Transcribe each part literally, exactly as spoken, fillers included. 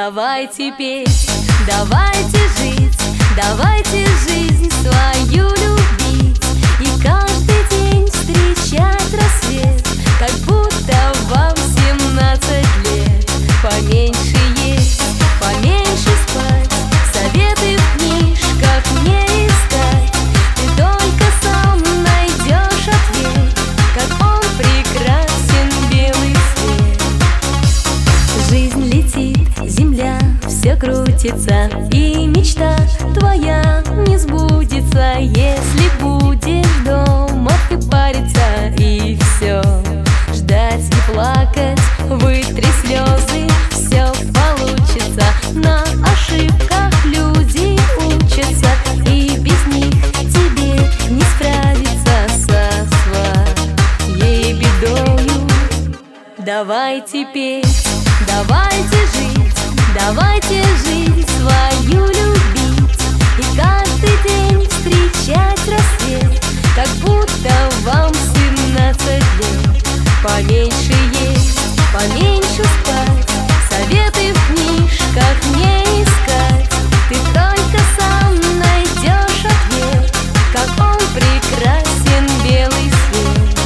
Давайте петь, давайте жить, давайте жизнь свою любить и каждый день встречать рассвет, как будто вам семнадцать лет. Поменьше есть, поменьше спать, советы в книжках не искать. Ты только сам найдешь ответ, как он прекрасен, белый свет. Жизнь летит, земля все крутится, и мечта твоя не сбудется, если будешь дома ты париться и все ждать и плакать, вытри слезы, все получится. На ошибках люди учатся, и без них тебе не справиться со своей бедою. Давайте петь, давайте жить, давайте жизнь свою любить и каждый день встречать рассвет, как будто вам семнадцать лет. Поменьше есть, поменьше спать, советы в книжках не искать. Ты только сам найдешь ответ, как он прекрасен, белый свет.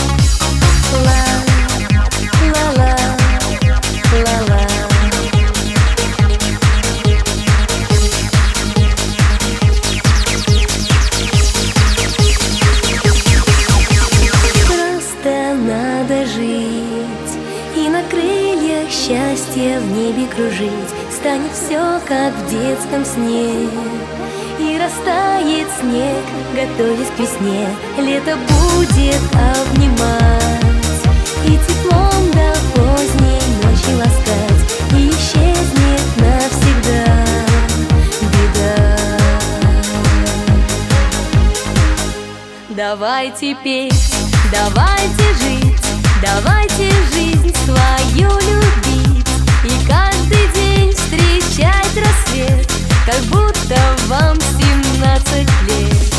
Ла-ла-ла, ла-ла. Надо жить и на крыльях счастья в небе кружить. Станет все, как в детском сне, и растает снег, готовясь к весне. Лето будет обнимать и теплом до поздней ночи ласкать, и исчезнет навсегда беда. Давайте петь, давайте жить, давайте жизнь свою любить и каждый день встречать рассвет, как будто вам семнадцать лет.